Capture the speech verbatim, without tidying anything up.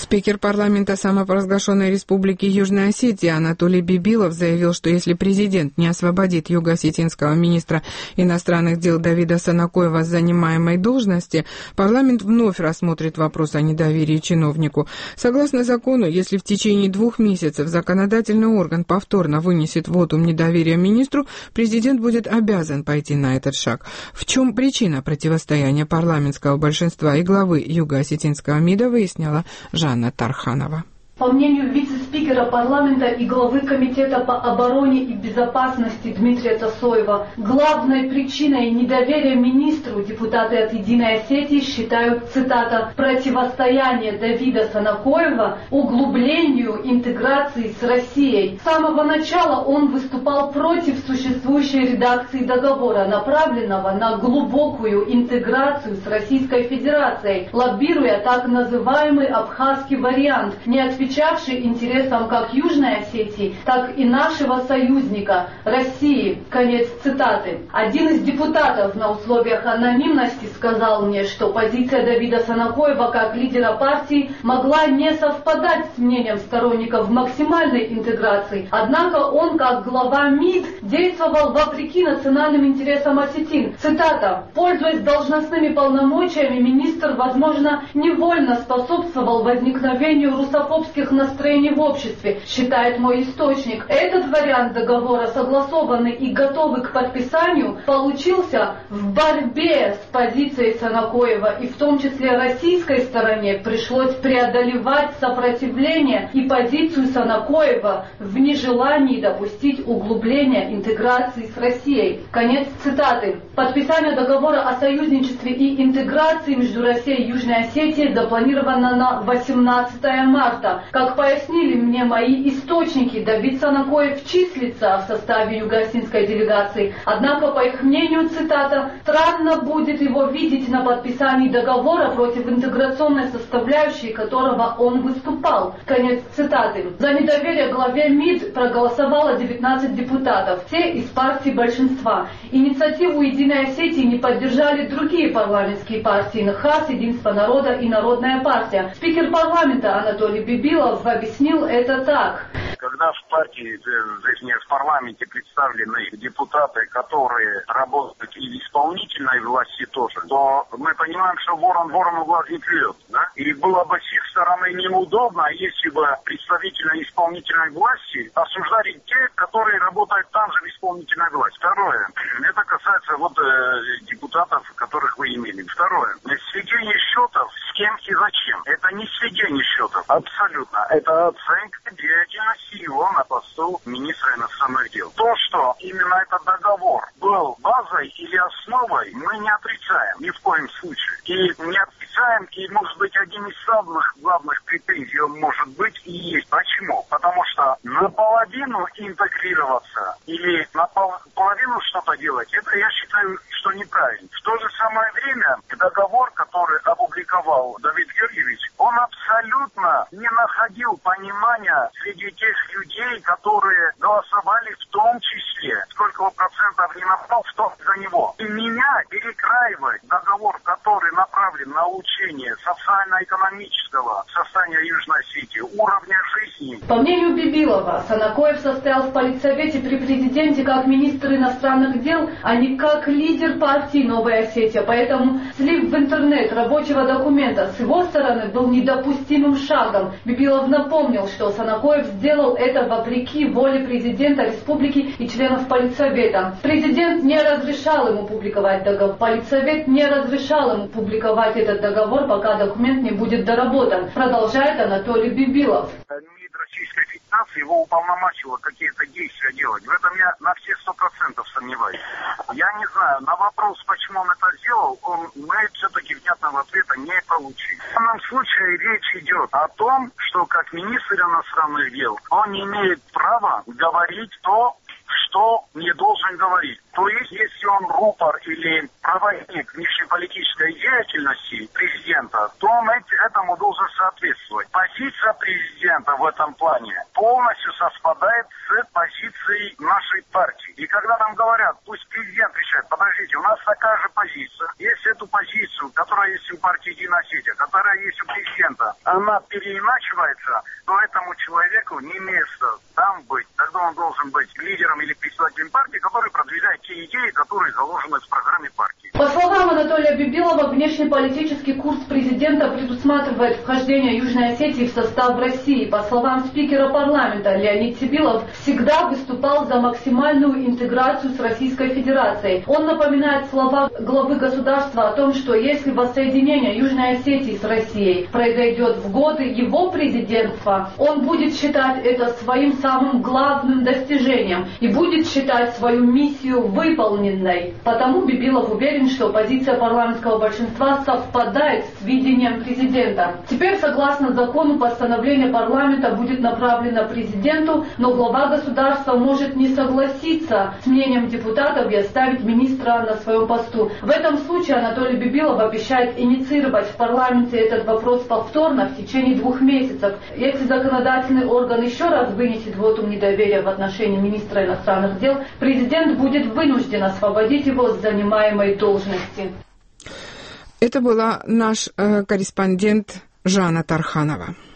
Спикер парламента самопровозглашенной республики Южная Осетия Анатолий Бибилов заявил, что если президент не освободит юго-осетинского министра иностранных дел Давида Санакоева с занимаемой должности, парламент вновь рассмотрит вопрос о недоверии чиновнику. Согласно закону, если в течение двух месяцев законодательный орган повторно вынесет вотум недоверия министру, президент будет обязан пойти на этот шаг. В чем причина противостояния парламентского большинства и главы юго-осетинского МИДа, выясняла Жанна Тарханова. По мнению вице-спикера парламента и главы Комитета по обороне и безопасности Дмитрия Тасоева, главной причиной недоверия министру депутаты от Единой Осетии считают, цитата, «противостояние Давида Санакоева углублению интеграции с Россией». С самого начала он выступал против существующей редакции договора, направленного на глубокую интеграцию с Российской Федерацией, лоббируя так называемый абхазский вариант, не отвечавший интересам как Южной Осетии, так и нашего союзника России. Конец цитаты. Один из депутатов на условиях анонимности сказал мне, что позиция Давида Санакоева как лидера партии могла не совпадать с мнением сторонников максимальной интеграции. Однако он, как глава МИД, действовал вопреки национальным интересам осетин. Цитата. «Пользуясь должностными полномочиями, министр, возможно, невольно способствовал возникновению русофобских настроений в обществе», считает мой источник. Этот вариант договора, согласованный и готовый к подписанию, получился в борьбе с позицией Санакоева, и в том числе российской стороне пришлось преодолевать сопротивление и позицию Санакоева в нежелании допустить углубления интеграции с Россией. Конец цитаты. Подписание договора о союзничестве и интеграции между Россией и Южной Осетией запланировано на восемнадцатое марта. Как пояснили мне мои источники, Давид Санакоев числится в составе юго-осетинской делегации. Однако, по их мнению, цитата, «странно будет его видеть на подписании договора, против интеграционной составляющей которого он выступал». Конец цитаты. За недоверие главе МИД проголосовало девятнадцать депутатов, все из партии большинства. Инициативу Единой Осетии не поддержали другие парламентские партии: НХАС, Единство народа и Народная партия. Спикер парламента Анатолий Бибилов объяснил это так. Когда в партии, точнее в парламенте представлены депутаты, которые работают и в исполнительной власти тоже, то мы понимаем, что ворон ворону глаз не клюет, да? И было бы с их стороны неудобно, если бы представители исполнительной власти осуждали тех, которые работают там же в исполнительной власти. Второе, это касается вот э, депутатов, которых вы имели. Второе, сведение счетов с кем и зачем. Это не сведение счетов, абсолютно. Это оценка деятельности его на посту министра иностранных дел. То, что именно этот договор был базой или основой, мы не отрицаем ни в коем случае. И не отрицаем, и может быть один из самых главных претензий может быть и есть. Почему? Потому что наполовину интегрироваться или наполовину что-то делать, это я считаю, что неправильно. В то же самое время договор, который опубликовал Давид Георгиевич, он абсолютно не находил понимания среди тех людей, которые голосовали в том числе, сколько процентов не напал, в том за него. И меня перекраивать договор, который направлен на улучшение социально-экономического состояния Южной Осетии, уровня жизни. По мнению Бибилова, Санакоев состоял в политсовете при президенте как министр иностранных дел, а не как лидер партии «Новая Осетия». Поэтому слив в интернет рабочего документа с его стороны был недопустимым шагом. Бибилов напомнил, что Санакоев сделал это вопреки воле президента республики и членов политсовета. Президент не разрешал ему публиковать договор. Политсовет не разрешал ему публиковать этот договор, пока документ не будет доработан. Продолжает Анатолий Бибилов. МИД Российской Федерации его уполномочило какие-то действия делать. В этом я на все сто процентов сомневаюсь. Я не знаю, на вопрос, почему он это сделал, он, мы все-таки внятного ответа не получили. В данном случае речь идет о том, что как министр иностранных дел он не имеет права говорить то, что не должен говорить. То есть, если он рупор или проводник внешнеполитической деятельности президента, то он этому должен соответствовать. Позиция президента в этом плане полностью совпадает с позицией нашей партии. И когда нам говорят, пусть президент решает, подождите, у нас такая же позиция. Если эту позицию, которая есть у партии Единая Осетия, которая есть у президента, она переиначивается, то этому человеку не место там быть. Тогда он должен быть лидером или представителем партии, который продвигает те идеи, которые заложены в программе партии. По словам Анатолия Бибилова, внешнеполитический курс президента предусматривает вхождение Южной Осетии в состав России. По словам спикера парламента, Леонид Сибилов всегда выступал за максимальную интеграцию с Российской Федерацией. Он напоминает слова главы государства о том, что если воссоединение Южной Осетии с Россией произойдет в годы его президентства, он будет считать это своим самым главным достижением и будет считать свою миссию выполненной. Потому Бибилов уверен, что позиция парламентского большинства совпадает с видением президента. Теперь, согласно закону, постановление парламента будет направлено президенту, но глава государства может не согласиться с мнением депутатов и оставить министра на своем посту. В этом случае Анатолий Бибилов обещает инициировать в парламенте этот вопрос повторно в течение двух месяцев. Если законодательный орган еще раз вынесет вотум недоверия в отношении министра иностранных дел, президент будет вынужден освободить его с занимаемой должности. Это была наш э, корреспондент Жанна Тарханова.